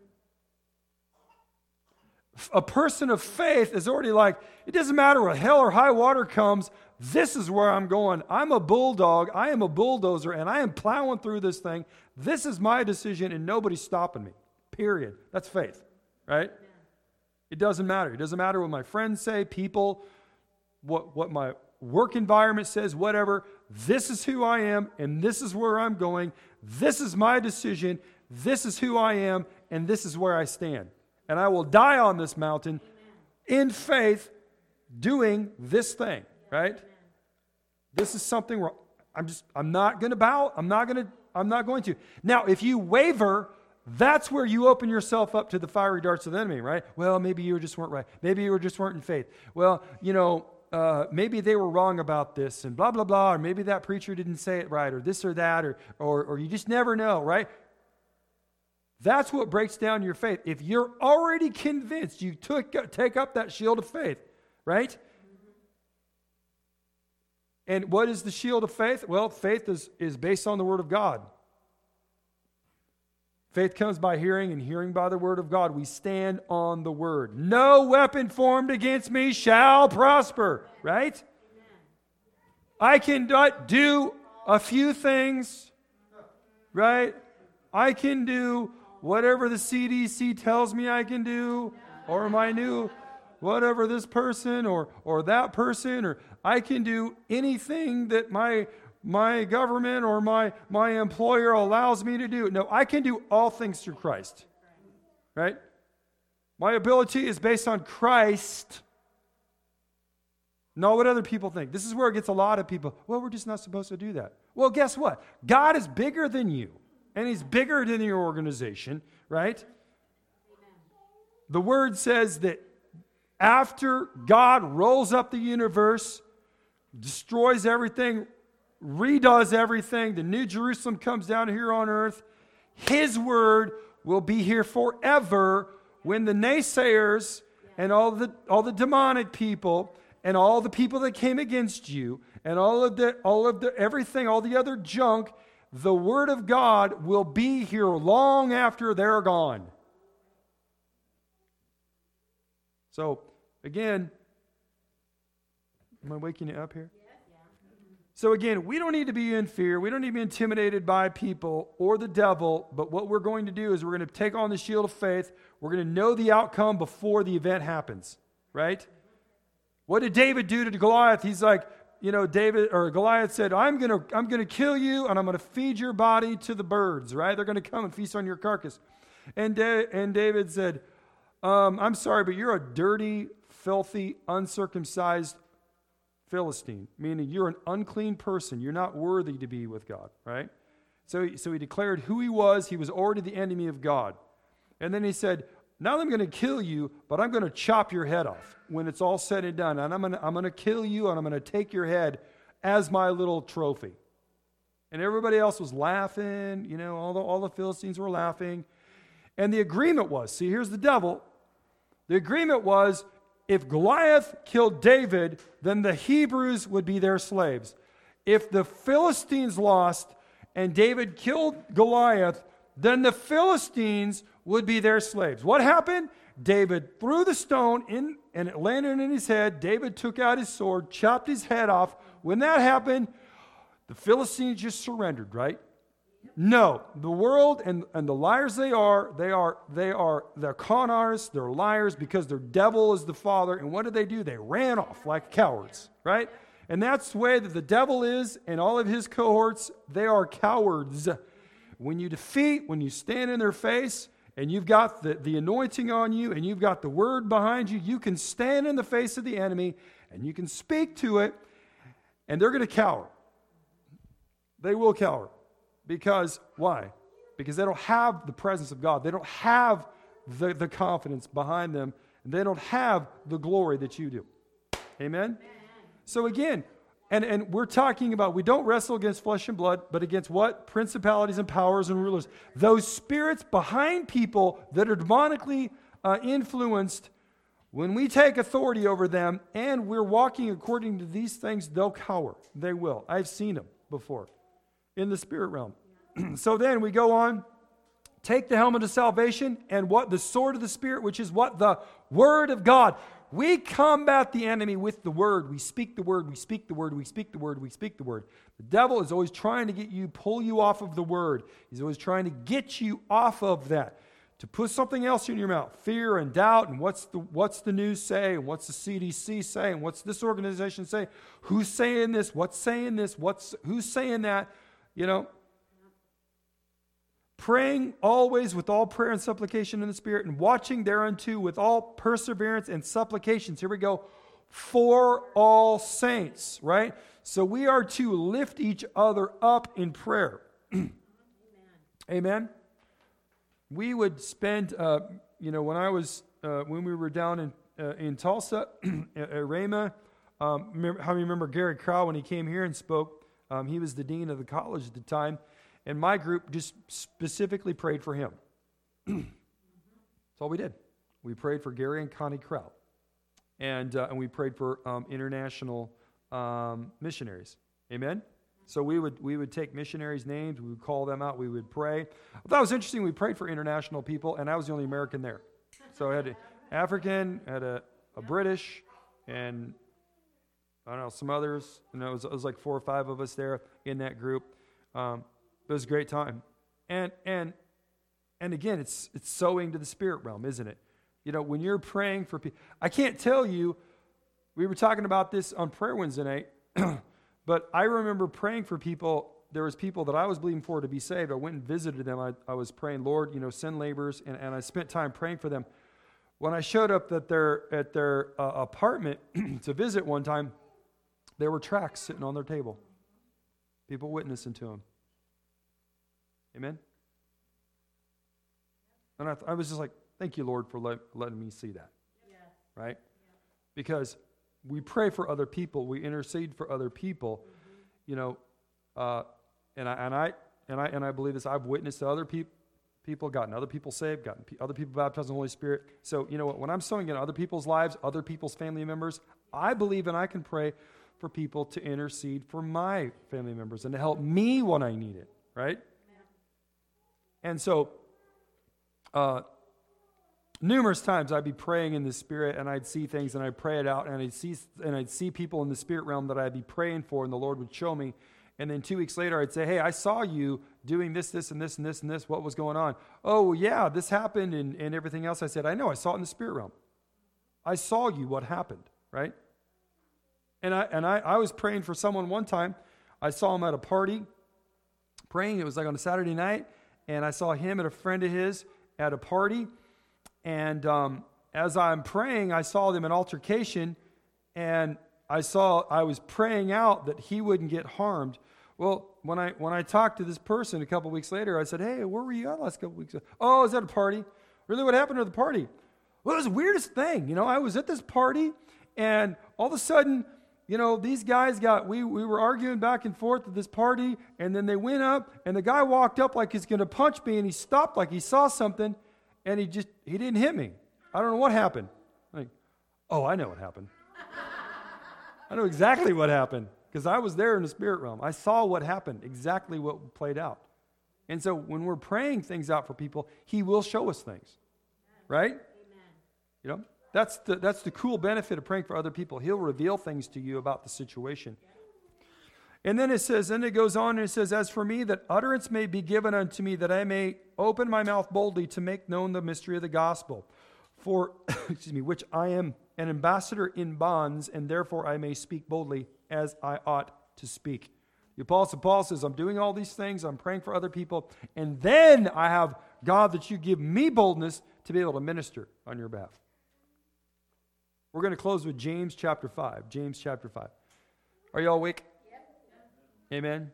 Mm-hmm. A person of faith is already like, it doesn't matter what hell or high water comes, this is where I'm going. I'm a bulldog, I am a bulldozer, and I am plowing through this thing. This is my decision, and nobody's stopping me, period. That's faith. Right? It doesn't matter. It doesn't matter what my friends say, people, what, what my work environment says, whatever. This is who I am, and this is where I'm going. This is my decision. This is who I am, and this is where I stand. And I will die on this mountain in faith doing this thing, right? This is something where I'm just, I'm not going to bow. I'm not going to, I'm not going to. Now, if you waver, That's where you open yourself up to the fiery darts of the enemy, right? Well, maybe you just weren't right. Maybe you just weren't in faith. Well, you know, uh, maybe they were wrong about this and blah, blah, blah, or maybe that preacher didn't say it right, or this or that, or, or, or you just never know, right? That's what breaks down your faith. If you're already convinced, you took, take up that shield of faith, right? And what is the shield of faith? Well, faith is, is based on the Word of God. Faith comes by hearing, and hearing by the Word of God. We stand on the Word. No weapon formed against me shall prosper, right? Amen. I can do a few things, right? I can do whatever the C D C tells me I can do, or my new, whatever this person or or that person, or I can do anything that my my government or my, my employer allows me to do. No, I can do all things through Christ, right? My ability is based on Christ, not what other people think. This is where it gets a lot of people, well, we're just not supposed to do that. Well, guess what? God is bigger than you, and He's bigger than your organization, right? Amen. The Word says that after God rolls up the universe, destroys everything, redoes everything, the New Jerusalem comes down here on earth, His Word will be here forever when the naysayers and all the all the demonic people and all the people that came against you and all of the all of the everything, all the other junk, the Word of God will be here long after they're gone. So, again, am I waking you up here? So again, we don't need to be in fear. We don't need to be intimidated by people or the devil. But what we're going to do is we're going to take on the shield of faith. We're going to know the outcome before the event happens, right? What did David do to Goliath? He's like, you know, David or Goliath said, I'm going to I'm going to kill you, and I'm going to feed your body to the birds, right? They're going to come and feast on your carcass. And, da- and David said, um, I'm sorry, but you're a dirty, filthy, uncircumcised Philistine, meaning you're an unclean person. You're not worthy to be with God, right? So, so he declared who he was. He was already the enemy of God. And then he said, now I'm going to kill you, but I'm going to chop your head off when it's all said and done. And I'm going to, I'm going to kill you, and I'm going to take your head as my little trophy. And everybody else was laughing. You know, all the, all the Philistines were laughing. And the agreement was, see, here's the devil. The agreement was, if Goliath killed David, then the Hebrews would be their slaves. If the Philistines lost and David killed Goliath, then the Philistines would be their slaves. What happened? David threw the stone in, and it landed in his head. David took out his sword, chopped his head off. When that happened, the Philistines just surrendered, right? No, the world and, and the liars they are, they are, they are, they're con artists, they're liars because their devil is the father. And what did they do? They ran off like cowards, right? And that's the way that the devil is and all of his cohorts, they are cowards. When you defeat, when you stand in their face and you've got the, the anointing on you and you've got the word behind you, you can stand in the face of the enemy and you can speak to it, and they're going to cower. They will cower. Because, why? Because they don't have the presence of God. They don't have the, the confidence behind them. And they don't have the glory that you do. Amen? Amen. So again, and, and we're talking about, we don't wrestle against flesh and blood, but against what? Principalities and powers and rulers. Those spirits behind people that are demonically uh, influenced, when we take authority over them and we're walking according to these things, they'll cower. They will. I've seen them before. In the spirit realm. So then we go on, take the helmet of salvation and what? The sword of the Spirit, which is what? The Word of God. We combat the enemy with the Word. We speak the Word, we speak the Word, we speak the Word, we speak the Word. The devil is always trying to get you, pull you off of the Word. He's always trying to get you off of that. To put something else in your mouth, fear and doubt, and what's the what's the news say, and what's the C D C say, and what's this organization say? Who's saying this? What's saying this? What's who's saying that? You know, praying always with all prayer and supplication in the Spirit, and watching thereunto with all perseverance and supplications. Here we go. For all saints, right? So we are to lift each other up in prayer. Amen. Amen. we would spend, uh, you know, when I was, uh, when we were down in uh, in Tulsa, at Rhema, um, remember, how many remember Gary Crow when he came here and spoke? Um, he was the dean of the college at the time, and my group just specifically prayed for him. That's all we did. We prayed for Gary and Connie Crow, and uh, and we prayed for um, international um, missionaries. Amen. So we would we would take missionaries' names, we would call them out, we would pray. I thought it was interesting. We prayed for international people, and I was the only American there. So I had an African, had a, a British, and I don't know, some others. And it was, it was like four or five of us there in that group. Um, it was a great time. And and and again, it's it's sowing to the spirit realm, isn't it? You know, when you're praying for people, I can't tell you. We were talking about this on Prayer Wednesday night. But I remember praying for people. There was people that I was believing for to be saved. I went and visited them. I, I was praying, Lord, you know, send laborers, and, and I spent time praying for them. When I showed up at their at their uh, apartment to visit one time, there were tracts sitting on their table. People witnessing to them. Amen? And I, th- I was just like, thank you, Lord, for let, letting me see that. Yeah. Right? Yeah. Because we pray for other people. We intercede for other people. Mm-hmm. You know, uh, and I and I and I and I believe this. I've witnessed to other people, people gotten other people saved, gotten pe- other people baptized in the Holy Spirit. So you know what? When I'm sowing in other people's lives, other people's family members, I believe and I can pray for people to intercede for my family members and to help me when I need it. Right? Yeah. And so. Uh, Numerous times I'd be praying in the Spirit, and I'd see things, and I'd pray it out, and I'd see and I'd see people in the Spirit realm that I'd be praying for, and the Lord would show me. And then two weeks later, I'd say, hey, I saw you doing this, this, and this, and this, and this. What was going on? Oh, yeah, this happened, and, and everything else. I said, I know. I saw it in the Spirit realm. I saw you, what happened, right? And I and I, I was praying for someone one time. I saw him at a party praying. It was like on a Saturday night, and I saw him and a friend of his at a party. And um, as I'm praying, I saw them in altercation, and I saw I was praying out that he wouldn't get harmed. Well, when I when I talked to this person a couple weeks later, I said, "Hey, where were you at last couple weeks?" Oh, I was at a party. Really, what happened at the party? Well, it was the weirdest thing. You know, I was at this party, and all of a sudden, you know, these guys got we we were arguing back and forth at this party, and then they went up, and the guy walked up like he's going to punch me, and he stopped like he saw something. And he just, he didn't hit me. I don't know what happened. I'm like, oh, I know what happened. I know exactly what happened because I was there in the spirit realm. I saw what happened, exactly what played out. And so when we're praying things out for people, he will show us things, right? Amen. You know, that's the, that's the cool benefit of praying for other people. He'll reveal things to you about the situation. And then it says, and it goes on and it says, as for me, that utterance may be given unto me, that I may open my mouth boldly to make known the mystery of the gospel, for, excuse me, which I am an ambassador in bonds, and therefore I may speak boldly as I ought to speak. The Apostle Paul says, I'm doing all these things, I'm praying for other people, and then I have, God, that you give me boldness to be able to minister on your behalf. We're going to close with James chapter five. James chapter five. Are you all awake? Amen? Amen.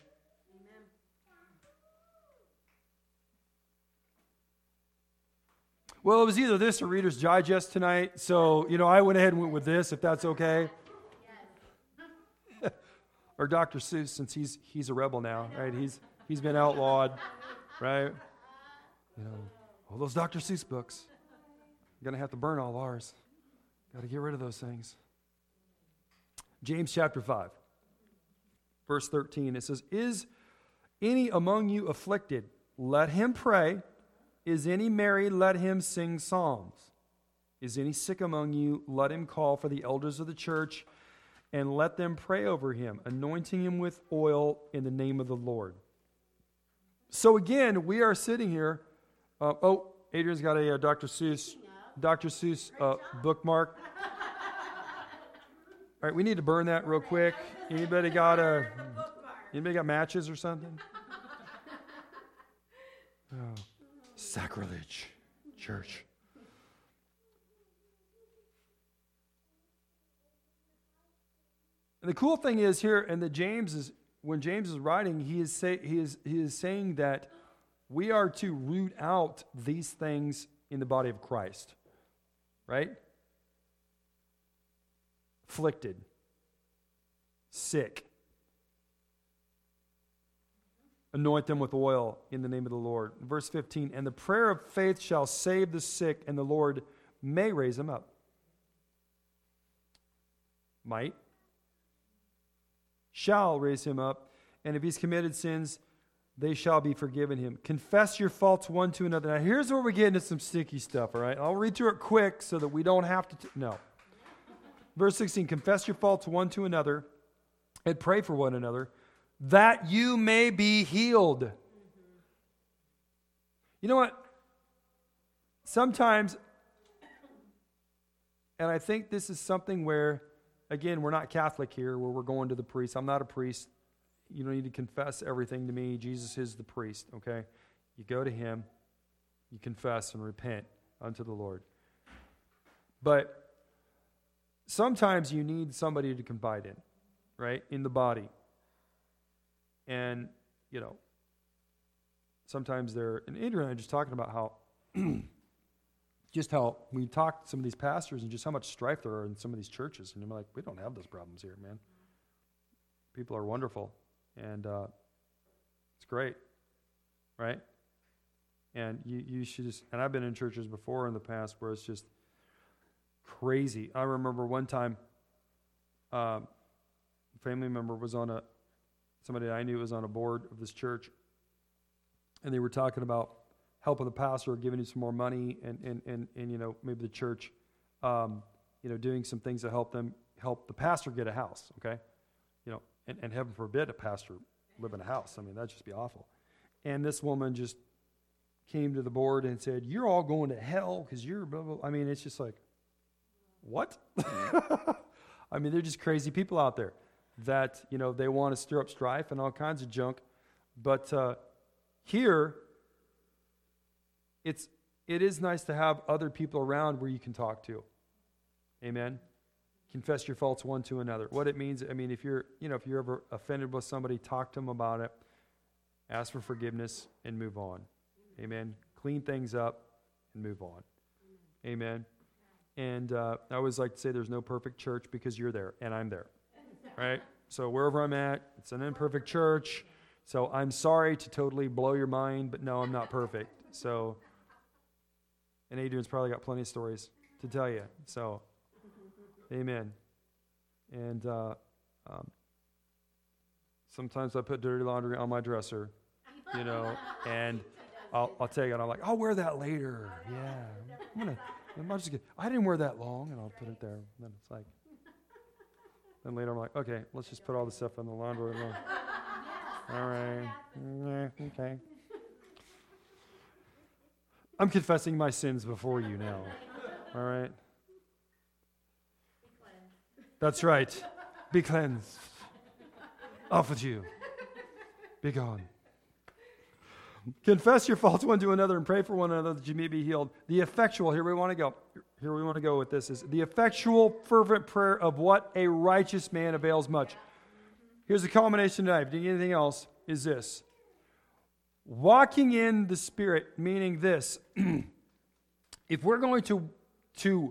Well, it was either this or Reader's Digest tonight, so, you know, I went ahead and went with this, if that's okay. Yes. Or Doctor Seuss, since he's he's a rebel now, right? He's he's been outlawed, right? You know, all those Doctor Seuss books. You're going to have to burn all ours. Got to get rid of those things. James chapter five. Verse thirteen, it says, is any among you afflicted? Let him pray. Is any merry? Let him sing psalms. Is any sick among you? Let him call for the elders of the church and let them pray over him, anointing him with oil in the name of the Lord. So again, we are sitting here. Uh, oh, Adrian's got a uh, Doctor Seuss, Doctor Seuss uh, bookmark. All right, we need to burn that real quick. Anybody got a? Anybody got matches or something? Oh, sacrilege, church. And the cool thing is here, and that James is when James is writing, he is say he is he is saying that we are to root out these things in the body of Christ, right? Afflicted, sick. Anoint them with oil in the name of the Lord. Verse fifteen, and the prayer of faith shall save the sick, and the Lord may raise him up. Might. Shall raise him up, and if he's committed sins, they shall be forgiven him. Confess your faults one to another. Now here's where we get into some sticky stuff, all right? I'll read through it quick so that we don't have to... T- no. Verse sixteen, confess your faults one to another, and pray for one another, that you may be healed. Mm-hmm. You know what? Sometimes, and I think this is something where, again, we're not Catholic here, where we're going to the priest. I'm not a priest. You don't need to confess everything to me. Jesus is the priest, okay? You go to him, you confess and repent unto the Lord. But sometimes you need somebody to confide in, right, in the body. And, you know, sometimes they're, and Andrew and I are just talking about how, just how we talk to some of these pastors and just how much strife there are in some of these churches. And I'm like, we don't have those problems here, man. People are wonderful. And uh, it's great, right? And you, you should just, and I've been in churches before in the past where it's just crazy. I remember one time, uh, a family member was on a, somebody I knew was on a board of this church, and they were talking about helping the pastor, giving him some more money, and, and, and, and you know, maybe the church, um, you know, doing some things to help them, help the pastor get a house, okay? You know, and, and heaven forbid a pastor live in a house. I mean, that'd just be awful. And this woman just came to the board and said, you're all going to hell because you're blah, blah. I mean, it's just like, what? I mean, they're just crazy people out there that, you know, they want to stir up strife and all kinds of junk. But uh, here, it's it is nice to have other people around where you can talk to. Amen? Confess your faults one to another. What it means, I mean, if you're, you know, if you're ever offended with somebody, talk to them about it, ask for forgiveness, and move on. Amen? Clean things up and move on. Amen? And uh, I always like to say there's no perfect church because you're there, and I'm there. Right? So wherever I'm at, it's an imperfect church. So I'm sorry to totally blow your mind, but no, I'm not perfect. So, and Adrian's probably got plenty of stories to tell you. So, amen. And uh, um, sometimes I put dirty laundry on my dresser, you know, and I'll, I'll take it. I'm like, I'll wear that later. Yeah, I'm gonna. I'm just gonna, I didn't wear that long, and I'll put it there. And then it's like. And later I'm like, okay, let's just put all the stuff in the laundry. All right. Yeah, okay. I'm confessing my sins before you now. All right? That's right. Be cleansed. Off with you. Be gone. Confess your faults one to another and pray for one another that you may be healed. The effectual, here we want to go. Here we want to go with this is the effectual, fervent prayer of what a righteous man avails much. Here's the culmination tonight. If you need anything else, is this. Walking in the Spirit, meaning this. If we're going to, to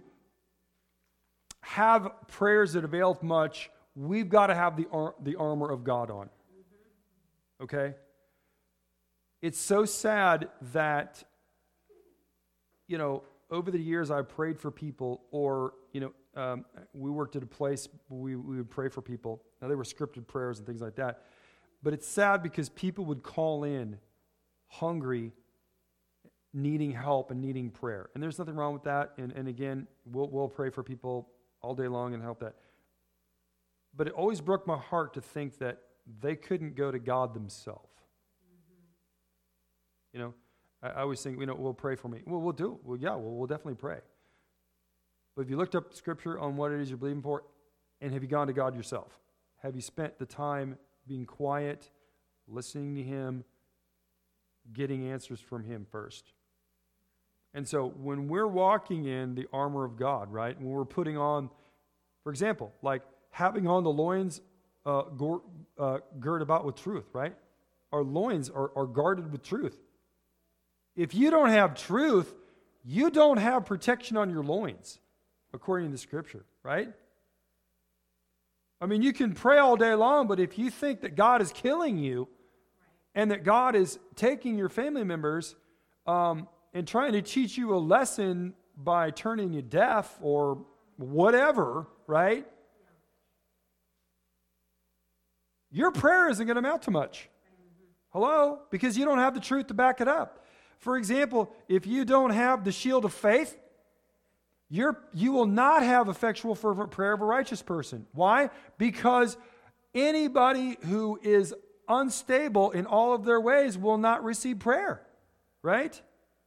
have prayers that avail much, we've got to have the, ar- the armor of God on. Okay? It's so sad that, you know, over the years I've prayed for people, or, you know, um, we worked at a place where we, we would pray for people. Now, they were scripted prayers and things like that. But it's sad because people would call in hungry, needing help and needing prayer. And there's nothing wrong with that. And, and again, we'll, we'll pray for people all day long and help that. But it always broke my heart to think that they couldn't go to God themselves. You know, I, I always think, you know, we'll pray for me. Well, we'll do. Well, yeah, well, we'll definitely pray. But have you looked up Scripture on what it is you're believing for? And have you gone to God yourself? Have you spent the time being quiet, listening to Him, getting answers from Him first? And so when we're walking in the armor of God, right, when we're putting on, for example, like having on the loins uh, gore, uh, girt about with truth, right? Our loins are, are guarded with truth. If you don't have truth, you don't have protection on your loins, according to the Scripture, right? I mean, you can pray all day long, but if you think that God is killing you and that God is taking your family members um, and trying to teach you a lesson by turning you deaf or whatever, right? Your prayer isn't going to amount to much. Hello? Because you don't have the truth to back it up. For example, if you don't have the shield of faith, You're, you will not have effectual fervent prayer of a righteous person. Why? Because anybody who is unstable in all of their ways will not receive prayer. Right?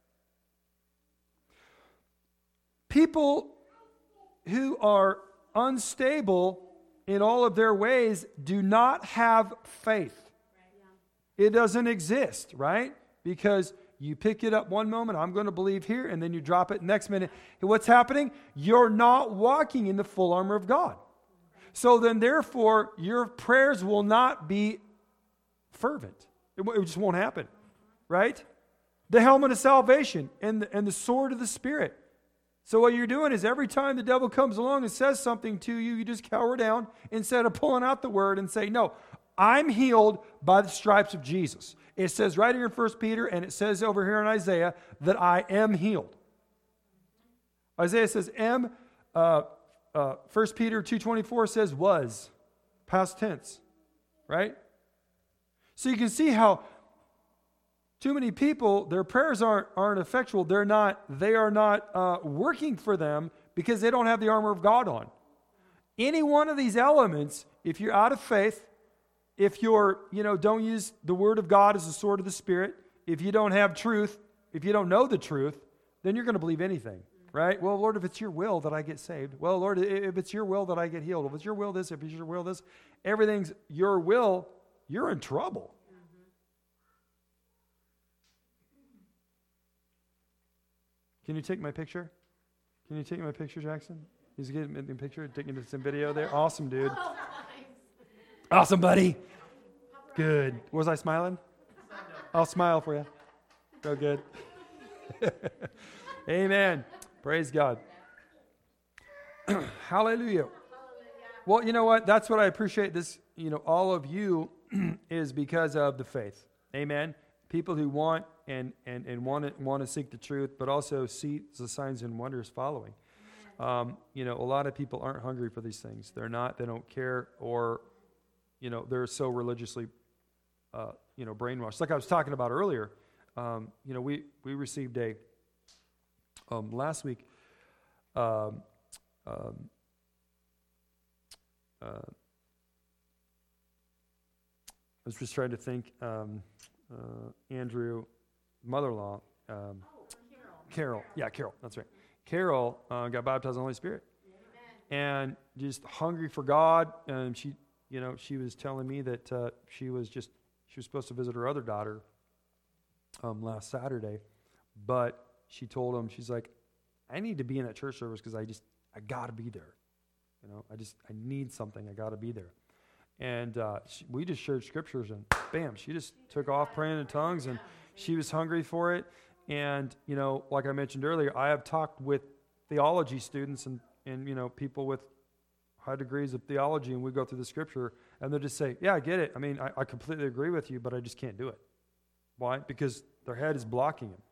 People who are unstable in all of their ways do not have faith. It doesn't exist, right? Because you pick it up one moment, I'm going to believe here, and then you drop it next minute. And what's happening? You're not walking in the full armor of God. So then, therefore, your prayers will not be fervent. It, it just won't happen, right? The helmet of salvation and the, and the sword of the Spirit. So what you're doing is every time the devil comes along and says something to you, you just cower down instead of pulling out the word and say, no, I'm healed by the stripes of Jesus. It says right here in First Peter, and it says over here in Isaiah, that I am healed. Isaiah says am. Uh, uh, First Peter two twenty-four says was. Past tense. Right? So you can see how too many people, their prayers aren't, aren't effectual. They're not, they are not uh, working for them because they don't have the armor of God on. Any one of these elements, if you're out of faith, if you're, you know, don't use the word of God as the sword of the Spirit, if you don't have truth, if you don't know the truth, then you're going to believe anything, right? Well, Lord, if it's your will that I get saved, well, Lord, if it's your will that I get healed, if it's your will this, if it's your will this, everything's your will, you're in trouble. Can you take my picture? Can you take my picture, Jackson? He's getting the picture, taking some video there. Awesome, dude. Awesome, buddy. Good. Was I smiling? I'll smile for you. Real good. Amen. Praise God. Hallelujah. Well, you know what? That's what I appreciate this, you know, all of you is because of the faith. Amen. People who want and and and want to want to seek the truth, but also see the signs and wonders following. Um, you know, a lot of people aren't hungry for these things. They're not. They don't care, or you know, they're so religiously, uh, you know, brainwashed. Like I was talking about earlier. Um, you know, we we received a um, last week. Um, um, uh, I was just trying to think. Um, uh, Andrew. Mother-in-law, um, oh, Carol. Carol, yeah, Carol, that's right. Carol uh, got baptized in the Holy Spirit, Amen. And just hungry for God. And she, you know, she was telling me that uh, she was just she was supposed to visit her other daughter um, last Saturday, but she told him, she's like, I need to be in that church service because I just I got to be there. You know, I just I need something. I got to be there. And uh, she, we just shared scriptures, and bam, she just took off praying in tongues, and she was hungry for it. And, you know, like I mentioned earlier, I have talked with theology students and, and you know, people with high degrees of theology, and we go through the scripture, and they'll just say, yeah, I get it. I mean, I, I completely agree with you, but I just can't do it. Why? Because their head is blocking them.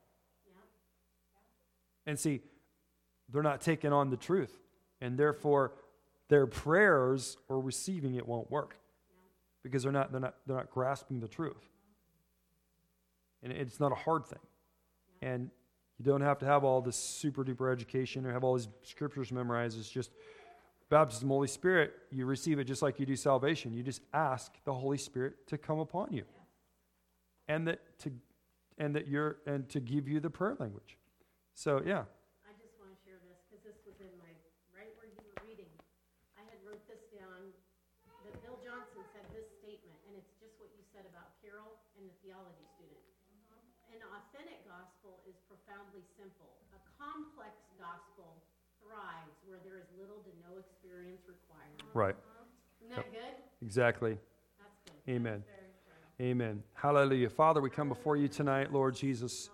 And see, they're not taking on the truth, and therefore their prayers or receiving it won't work because they're not they're not they're not grasping the truth. And it's not a hard thing. And you don't have to have all this super duper education or have all these scriptures memorized. It's just baptism of the Holy Spirit. You receive it just like you do salvation. You just ask the Holy Spirit to come upon you, and that to and that you're and to give you the prayer language. So yeah. I just want to share this because this was in my right where you were reading. I had wrote this down that Bill Johnson said this statement, and it's just what you said about Carol and the theology student. An authentic gospel is profoundly simple. A complex gospel thrives where there is little to no experience required. Right. Isn't that good? Exactly. That's good. Amen. That's very true. Amen. Hallelujah. Father, we come before you tonight, Lord Jesus.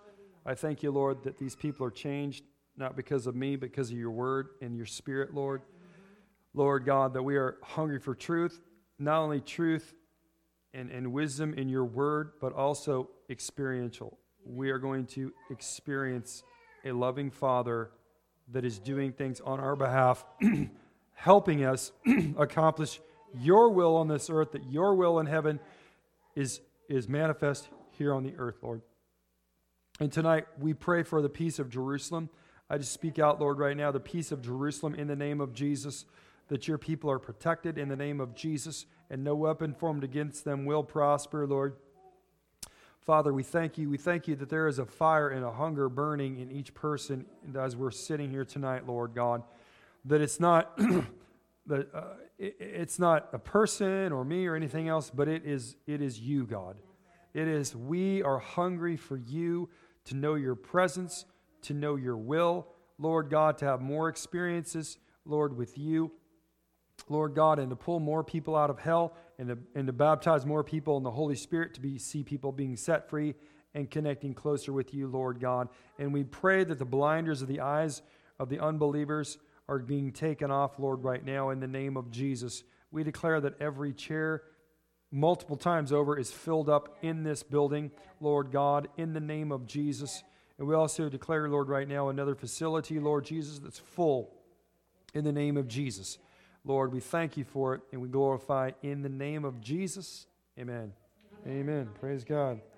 I thank you, Lord, that these people are changed, not because of me, but because of your word and your spirit, Lord. Lord God, that we are hungry for truth, not only truth and, and wisdom in your word, but also experiential. We are going to experience a loving Father that is doing things on our behalf, helping us accomplish your will on this earth, that your will in heaven is, is manifest here on the earth, Lord. And tonight, we pray for the peace of Jerusalem. I just speak out, Lord, right now, the peace of Jerusalem in the name of Jesus, that your people are protected in the name of Jesus, and no weapon formed against them will prosper, Lord. Father, we thank you. We thank you that there is a fire and a hunger burning in each person as we're sitting here tonight, Lord God. That it's not that uh, it, it's not a person or me or anything else, but it is it is you, God. It is we are hungry for you, to know your presence, to know your will, Lord God, to have more experiences, Lord, with you. Lord God, and to pull more people out of hell, and to, and to baptize more people in the Holy Spirit, to be see people being set free and connecting closer with you, Lord God. And we pray that the blinders of the eyes of the unbelievers are being taken off, Lord, right now in the name of Jesus. We declare that every chair, multiple times over, is filled up in this building, Lord God, in the name of Jesus. And we also declare, Lord, right now another facility, Lord Jesus, that's full in the name of Jesus. Lord, we thank you for it, and we glorify in the name of Jesus. Amen. Amen. Amen. Praise God.